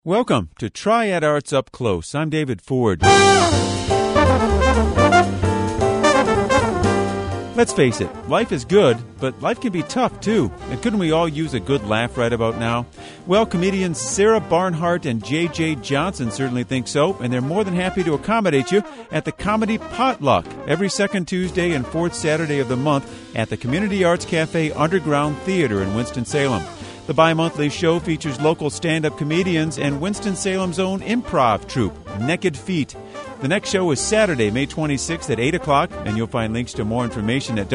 Welcome to Triad Arts Up Close. I'm David Ford. Let's face it, life is good, but life can be tough too. And couldn't we all use a good laugh right about now? Well, comedians Sarah Barnhart and J.J. Johnson certainly think so, and they're more than happy to accommodate you at the Comedy Potluck every second Tuesday and fourth Saturday of the month at the Community Arts Cafe Underground Theater in Winston-Salem. The bi-monthly show features local stand-up comedians and Winston-Salem's own improv troupe, Naked Feet. The next show is Saturday, May 26th at 8 o'clock, and you'll find links to more information at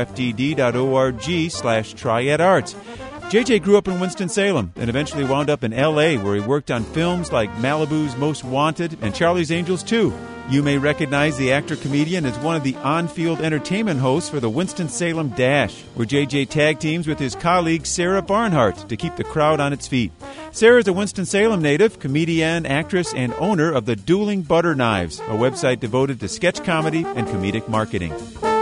wfdd.org/triadarts. JJ grew up in Winston-Salem and eventually wound up in L.A., where he worked on films like Malibu's Most Wanted and Charlie's Angels 2. You may recognize the actor-comedian as one of the on-field entertainment hosts for the Winston-Salem Dash, where JJ tag teams with his colleague Sarah Barnhart to keep the crowd on its feet. Sarah is a Winston-Salem native, comedian, actress, and owner of the Dueling Butter Knives, a website devoted to sketch comedy and comedic marketing.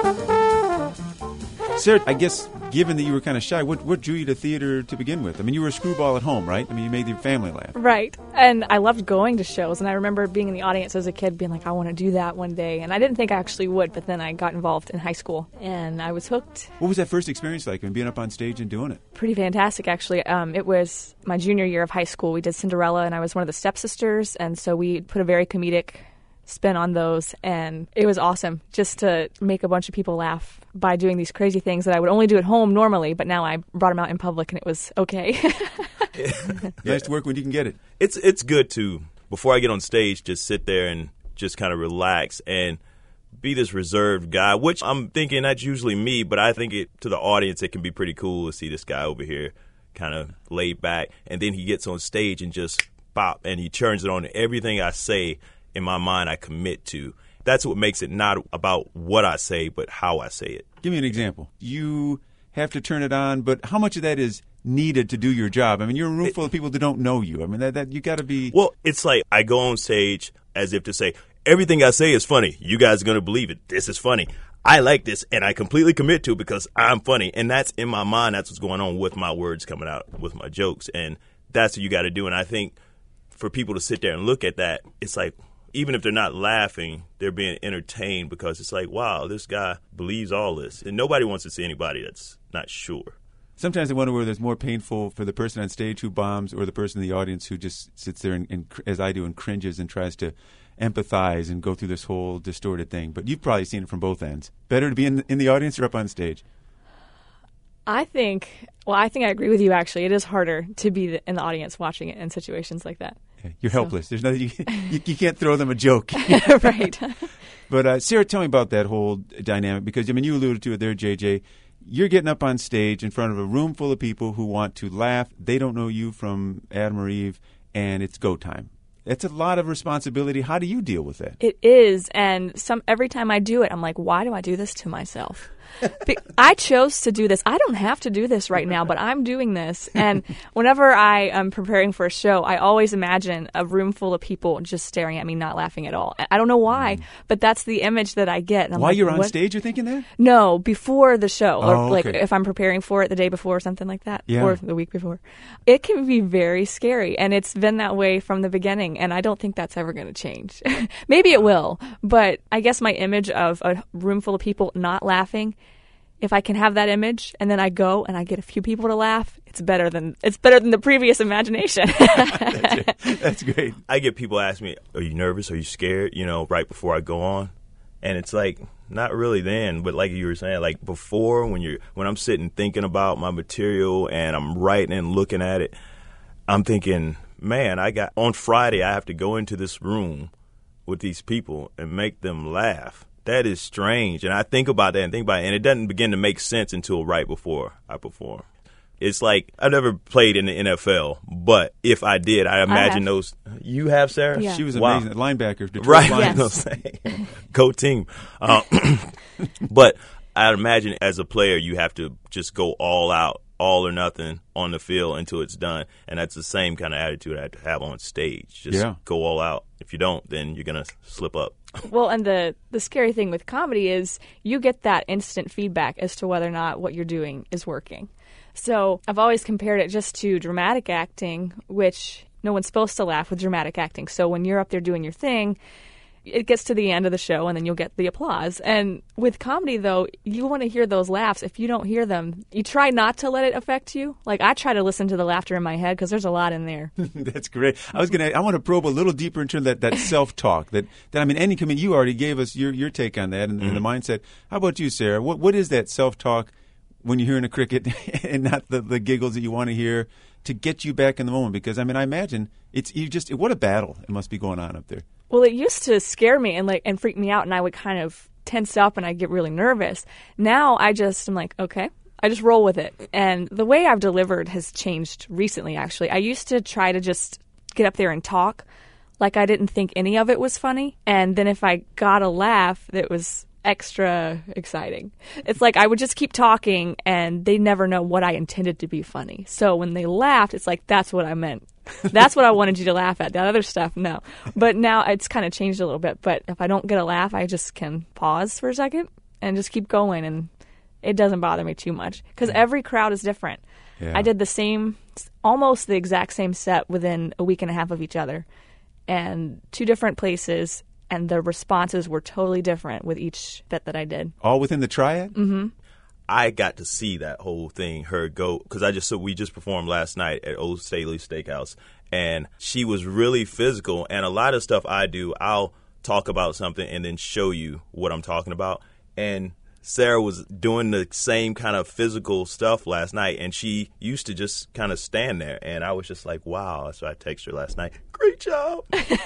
Sarah, I guess, given that you were kind of shy, what drew you to theater to begin with? I mean, you were a screwball at home, right? I mean, you made your family laugh. Right. And I loved going to shows, and I remember being in the audience as a kid being like, I want to do that one day. And I didn't think I actually would, but then I got involved in high school, and I was hooked. What was that first experience like, being up on stage and doing it? Pretty fantastic, actually. It was my junior year of high school. We did Cinderella, and I was one of the stepsisters, and so we put a very comedic spin on those, and it was awesome just to make a bunch of people laugh by doing these crazy things that I would only do at home normally, but now I brought them out in public and it was okay. Nice to work when you can get it. It's good to, before I get on stage, just sit there and just kind of relax and be this reserved guy, which I'm thinking that's usually me, but I think to the audience it can be pretty cool to see this guy over here kind of laid back, and then he gets on stage and just pop, and he turns it on. Everything I say in my mind I commit to. That's what makes it not about what I say, but how I say it. Give me an example. You have to turn it on, but how much of that is needed to do your job? I mean, you're a room full of people that don't know you. I mean, that you got to be... Well, it's like I go on stage as if to say, everything I say is funny. You guys are going to believe it. This is funny. I like this, and I completely commit to it because I'm funny. And that's in my mind. That's what's going on with my words coming out, with my jokes. And that's what you got to do. And I think for people to sit there and look at that, it's like, even if they're not laughing, they're being entertained because it's like, wow, this guy believes all this. And nobody wants to see anybody that's not sure. Sometimes I wonder whether it's more painful for the person on stage who bombs or the person in the audience who just sits there and as I do, and cringes and tries to empathize and go through this whole distorted thing. But you've probably seen it from both ends. Better to be in the audience or up on stage? I think I agree with you, actually. It is harder to be in the audience watching it in situations like that. You're helpless. There's nothing you can't throw them a joke. Right. But Sarah, tell me about that whole dynamic, because I mean, you alluded to it there, JJ. You're getting up on stage in front of a room full of people who want to laugh. They don't know you from Adam or Eve, and it's go time. It's a lot of responsibility. How do you deal with that? It is, and every time I do it, I'm like, why do I do this to myself? I chose to do this. I don't have to do this right now, but I'm doing this. And whenever I am preparing for a show, I always imagine a room full of people just staring at me, not laughing at all. I don't know why, but that's the image that I get. And I'm While like, you're on what? stage, you're thinking that? No, before the show. Or okay. like if I'm preparing for it the day before or something like that, Yeah. or the week before. It can be very scary, and it's been that way from the beginning, and I don't think that's ever going to change. Maybe it will, but I guess my image of a room full of people not laughing, if I can have that image and then I go and I get a few people to laugh, it's better than the previous imagination. That's great. I get people ask me, are you nervous? Are you scared? Right before I go on. And it's like, not really then, but like you were saying, like before, when I'm sitting thinking about my material and I'm writing and looking at it, I'm thinking, man, on Friday I have to go into this room with these people and make them laugh. That is strange. And I think about that and it doesn't begin to make sense until right before I perform. It's like, I've never played in the NFL, but if I did, I imagine those. You have, Sarah? Yeah. She was Wow. amazing. Linebacker. Detroit Right. Lions. Yes. Go team. But I'd imagine as a player, you have to just go all out, all or nothing on the field until it's done. And that's the same kind of attitude I have to have on stage. Just go all out. If you don't, then you're going to slip up. Well, and the scary thing with comedy is you get that instant feedback as to whether or not what you're doing is working. So I've always compared it just to dramatic acting, which no one's supposed to laugh with dramatic acting. So when you're up there doing your thing, it gets to the end of the show and then you'll get the applause. And with comedy, though, you want to hear those laughs. If you don't hear them, you try not to let it affect you. Like, I try to listen to the laughter in my head because there's a lot in there. That's great. I want to probe a little deeper into that self-talk. That I mean, any comedian, you already gave us your take on that and the mindset. How about you, Sarah? What is that self-talk when you're hearing a cricket and not the giggles that you want to hear to get you back in the moment? Because, I mean, I imagine what a battle it must be going on up there. Well, it used to scare me and freak me out, and I would kind of tense up and I'd get really nervous. Now I'm like, okay, I just roll with it. And the way I've delivered has changed recently, actually. I used to try to just get up there and talk like I didn't think any of it was funny. And then if I got a laugh, that was extra exciting. It's like I would just keep talking and they never know what I intended to be funny. So when they laughed, it's like, that's what I meant. That's what I wanted you to laugh at. That other stuff, no. But now it's kind of changed a little bit. But if I don't get a laugh, I just can pause for a second and just keep going. And it doesn't bother me too much because every crowd is different. Yeah. I did almost the exact same set within a week and a half of each other. And 2 different places. And the responses were totally different with each bit that I did. All within the triad? Mm-hmm. I got to see that whole thing, her go, because we just performed last night at Old Staley Steakhouse, and she was really physical. And a lot of stuff I do, I'll talk about something and then show you what I'm talking about. And Sarah was doing the same kind of physical stuff last night, and she used to just kind of stand there. And I was just like, wow. So I texted her last night, great job.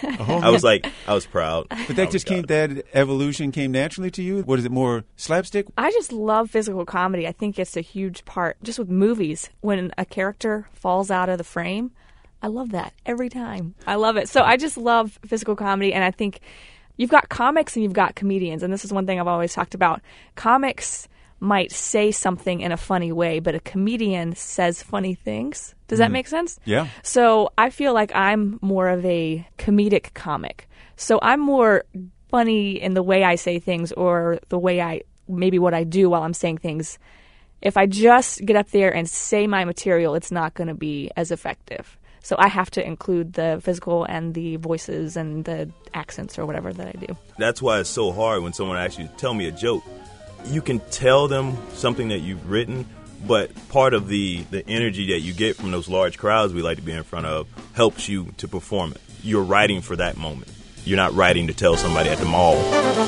I was proud. But that evolution came naturally to you? What is it, more slapstick? I just love physical comedy. I think it's a huge part, just with movies, when a character falls out of the frame. I love that every time. I love it. So I just love physical comedy, and I think you've got comics and you've got comedians, and this is one thing I've always talked about. Comics might say something in a funny way, but a comedian says funny things. Does that make sense? Yeah. So I feel like I'm more of a comedic comic. So I'm more funny in the way I say things or the way maybe what I do while I'm saying things. If I just get up there and say my material, it's not going to be as effective. So I have to include the physical and the voices and the accents or whatever that I do. That's why it's so hard when someone asks you to tell me a joke. You can tell them something that you've written, but part of the energy that you get from those large crowds we like to be in front of helps you to perform it. You're writing for that moment. You're not writing to tell somebody at the mall.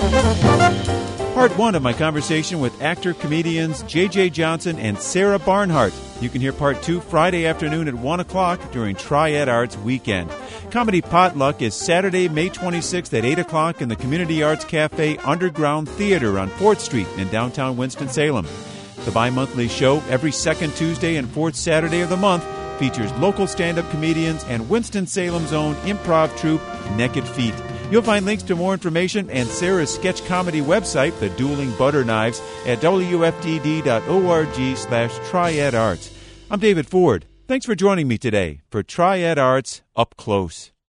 Part 1 of my conversation with actor-comedians J.J. Johnson and Sarah Barnhart. You can hear Part 2 Friday afternoon at 1 o'clock during Triad Arts Weekend. Comedy Potluck is Saturday, May 26th at 8 o'clock in the Community Arts Cafe Underground Theater on 4th Street in downtown Winston-Salem. The bi-monthly show, every second Tuesday and fourth Saturday of the month, features local stand-up comedians and Winston-Salem's own improv troupe, Naked Feet. You'll find links to more information and Sarah's sketch comedy website, The Dueling Butter Knives, at wftd.org/triadarts. I'm David Ford. Thanks for joining me today for Triad Arts Up Close.